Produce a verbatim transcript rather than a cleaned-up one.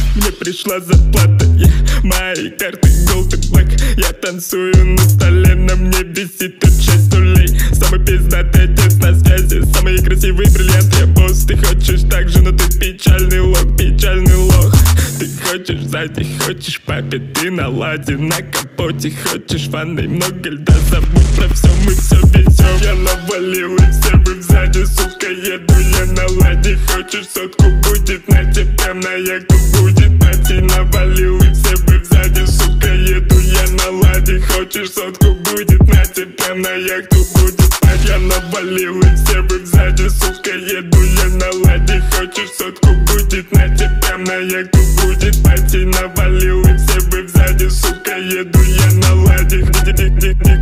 Мне пришла зарплата, yeah. Мои карты gold и black. Я танцую на столе, на мне висит тут шесть нулей. Самый пиздатый отец на связи, самые красивые бриллианты, я босс. Ты хочешь так же, но ты печальный лох, печальный лох. Ты хочешь сзади, хочешь папе, ты на ладе, на капоте. Хочешь ванной, много льда, забудь про все, мы все везем. Я навалил и все вы сзади, сука, еду я на ладе. Хочешь сотку, будет на тебя, на яхту будет пати. Навалил и все вы сзади, сука, еду я на ладе. Хочешь сотку, будет на тебя, на яхту будет пати. Я навалил и все вы сзади, сука, еду я на ладе. Хочешь сотку, будет на тебя, на яхту будет пати. Навалил и все вы сзади, сука, еду я на ладе.